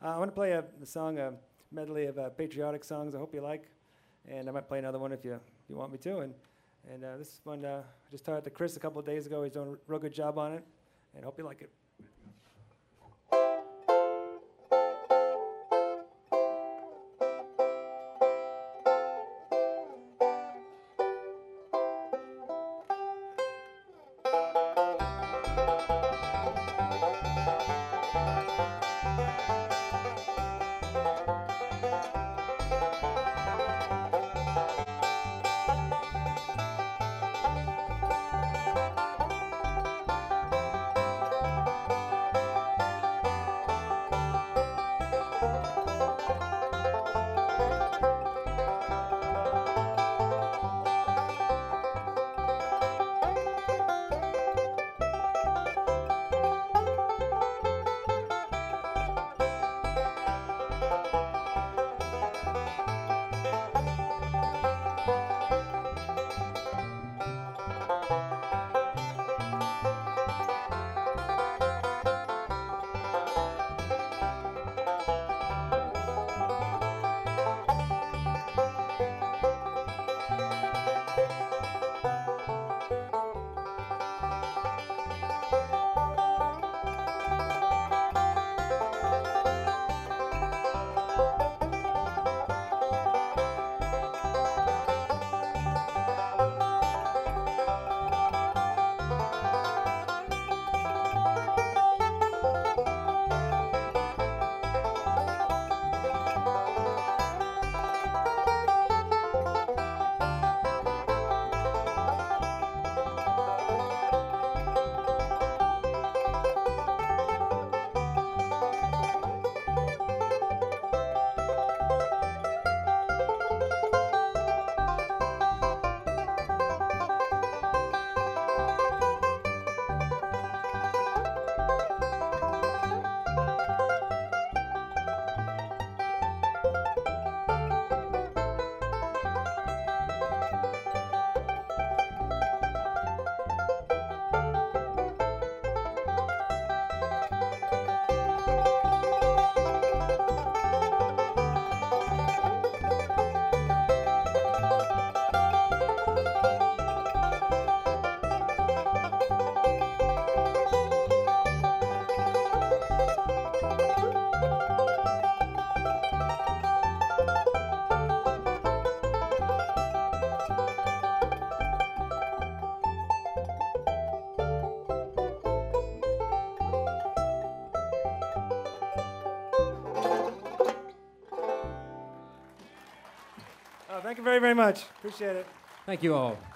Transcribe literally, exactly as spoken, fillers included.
Uh, I want to play a, a song, a medley of uh, patriotic songs I hope you like. And I might play another one if you, if you want me to. And, and uh, this one, uh, I just taught it to Chris a couple of days ago. He's doing a real good job on it. And I hope you like it. Thank you very, very much. Appreciate it. Thank you all.